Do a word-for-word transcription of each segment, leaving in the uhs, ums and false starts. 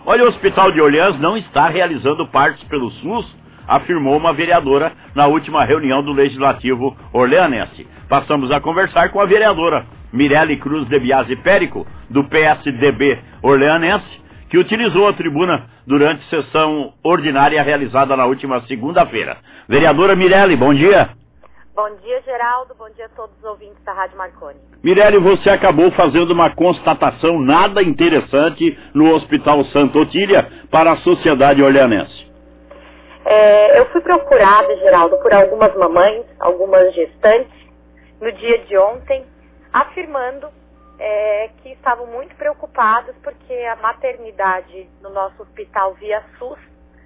Olha, o Hospital de Orleans não está realizando partos pelo SUS, afirmou uma vereadora na última reunião do Legislativo orleanense. Passamos a conversar com a vereadora Mirelle Cruz de Biasi Périco, do P S D B orleanense, que utilizou a tribuna durante sessão ordinária realizada na última segunda-feira. Vereadora Mirelle, bom dia. Bom dia, Geraldo. Bom dia a todos os ouvintes da Rádio Marconi. Mirelle, você acabou fazendo uma constatação nada interessante no Hospital Santa Otília para a sociedade orleanense. É, eu fui procurada, Geraldo, por algumas mamães, algumas gestantes, no dia de ontem, afirmando é, que estavam muito preocupadas porque a maternidade no nosso hospital via SUS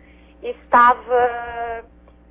estava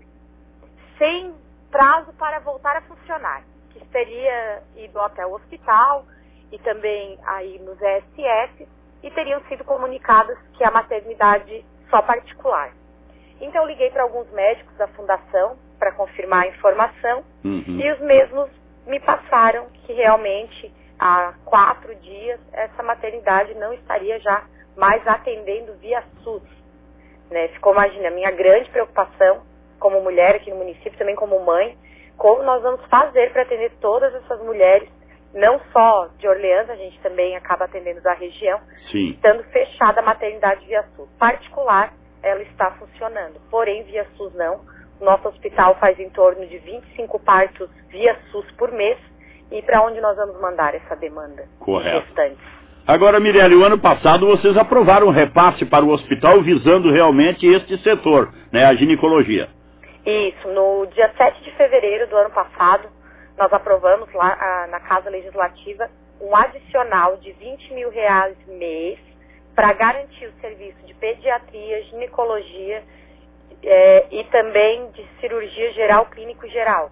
sem prazo para voltar a funcionar, que teria ido até o hospital e também aí nos E S S e teriam sido comunicadas que a maternidade só particular. Então eu liguei para alguns médicos da fundação para confirmar a informação uhum. e os mesmos me passaram que realmente há quatro dias essa maternidade não estaria já mais atendendo via SUS. Né? Ficou, imagina, a minha grande preocupação como mulher aqui no município, também como mãe, como nós vamos fazer para atender todas essas mulheres, não só de Orleans, a gente também acaba atendendo da região, Sim. estando fechada a maternidade via SUS. Particular, ela está funcionando, porém via SUS não. O nosso hospital faz em torno de vinte e cinco partos via SUS por mês, e para onde nós vamos mandar essa demanda? Correto. Restantes. Agora, Mirelle, o ano passado vocês aprovaram um repasse para o hospital visando realmente este setor, né, a ginecologia. Isso, no dia sete de fevereiro do ano passado, nós aprovamos lá a, na Casa Legislativa um adicional de vinte mil reais mês para garantir o serviço de pediatria, ginecologia é, e também de cirurgia geral, clínico geral.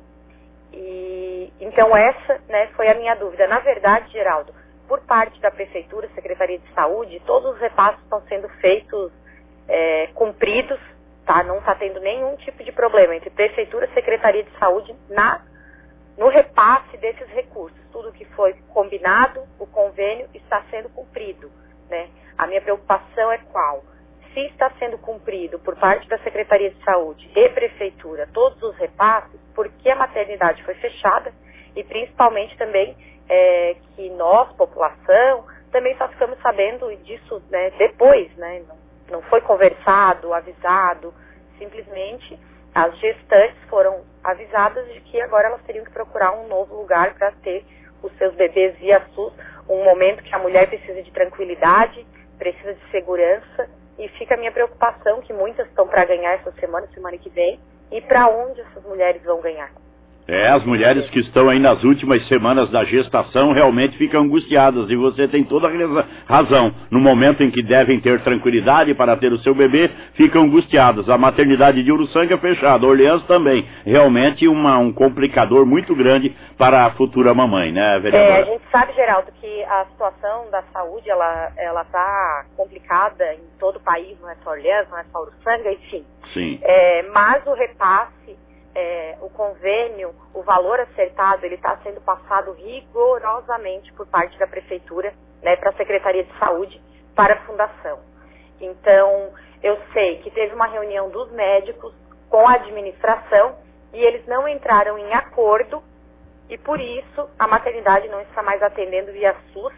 E, então essa, né, foi a minha dúvida. Na verdade, Geraldo, por parte da Prefeitura, Secretaria de Saúde, todos os repasses estão sendo feitos, é, cumpridos, tá? Não está tendo nenhum tipo de problema entre Prefeitura e Secretaria de Saúde na, no repasse desses recursos. Tudo que foi combinado, o convênio está sendo cumprido, né? A minha preocupação é qual? Se está sendo cumprido por parte da Secretaria de Saúde e Prefeitura todos os repasses, por que a maternidade foi fechada e principalmente também é, que nós, população, também só ficamos sabendo disso, né, depois, né? Não, não foi conversado, avisado, simplesmente as gestantes foram avisadas de que agora elas teriam que procurar um novo lugar para ter os seus bebês via SUS, um momento que a mulher precisa de tranquilidade, precisa de segurança, e fica a minha preocupação que muitas estão para ganhar essa semana, semana que vem, e para onde essas mulheres vão ganhar. É, as mulheres que estão aí nas últimas semanas da gestação realmente ficam angustiadas, e você tem toda a razão. No momento em que devem ter tranquilidade para ter o seu bebê, ficam angustiadas. A maternidade de Uruçanga é fechada, Orleans também. Realmente uma, um complicador muito grande para a futura mamãe, né, vereadora? É, a gente sabe, Geraldo, que a situação da saúde, ela ela está complicada em todo o país, não é só Orleans, não é só Uruçanga, enfim. Sim. É, mas o repasse, É, o convênio, o valor acertado, ele está sendo passado rigorosamente por parte da Prefeitura, né, para a Secretaria de Saúde, para a Fundação. Então, eu sei que teve uma reunião dos médicos com a administração e eles não entraram em acordo e, por isso, a maternidade não está mais atendendo via SUS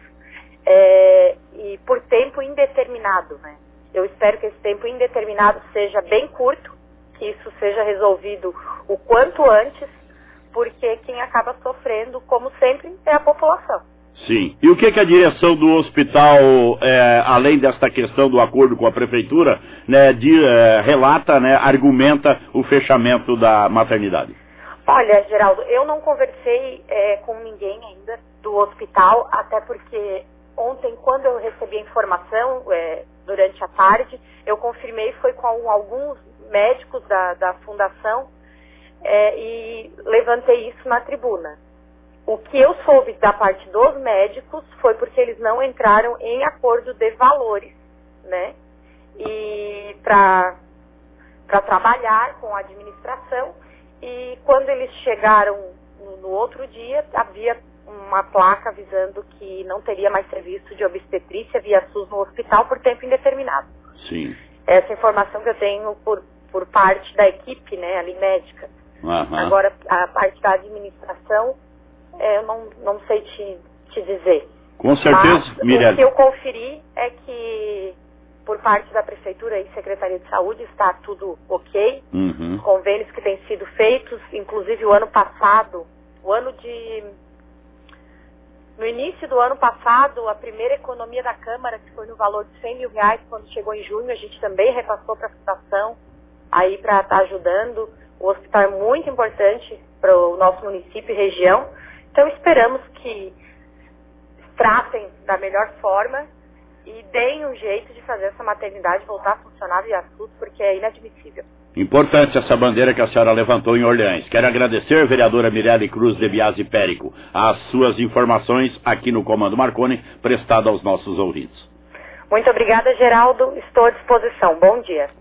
é, e por tempo indeterminado, né? Eu espero que esse tempo indeterminado seja bem curto, que isso seja resolvido o quanto antes, porque quem acaba sofrendo, como sempre, é a população. Sim. E o que, que a direção do hospital, é, além desta questão do acordo com a prefeitura, né, de, é, relata, né, argumenta o fechamento da maternidade? Olha, Geraldo, eu não conversei é, com ninguém ainda do hospital, até porque ontem, quando eu recebi a informação, é, durante a tarde, eu confirmei, foi com alguns médicos da, da fundação é, e levantei isso na tribuna. O que eu soube da parte dos médicos foi porque eles não entraram em acordo de valores, né? E para para trabalhar com a administração, e quando eles chegaram no, no outro dia, havia uma placa avisando que não teria mais serviço de obstetrícia via SUS no hospital por tempo indeterminado. Sim. Essa informação que eu tenho por, por parte da equipe, né, ali médica. Uhum. Agora, a parte da administração, é, eu não, não sei te, te dizer. Com certeza, Mas Mirelle. o que eu conferi é que, por parte da Prefeitura e Secretaria de Saúde, está tudo ok. Uhum. Os convênios que têm sido feitos, inclusive o ano passado, o ano de... No início do ano passado, a primeira economia da Câmara, que foi no valor de cem mil reais, quando chegou em junho, a gente também repassou para a Fundação, aí para estar tá ajudando. O hospital é muito importante para o nosso município e região. Então esperamos que tratem da melhor forma e deem um jeito de fazer essa maternidade voltar a funcionar via SUS, porque é inadmissível. Importante essa bandeira que a senhora levantou em Orleans. Quero agradecer, vereadora Mirelle Cruz de Biasi Périco, as suas informações aqui no Comando Marconi, prestado aos nossos ouvintes. Muito obrigada, Geraldo. Estou à disposição. Bom dia.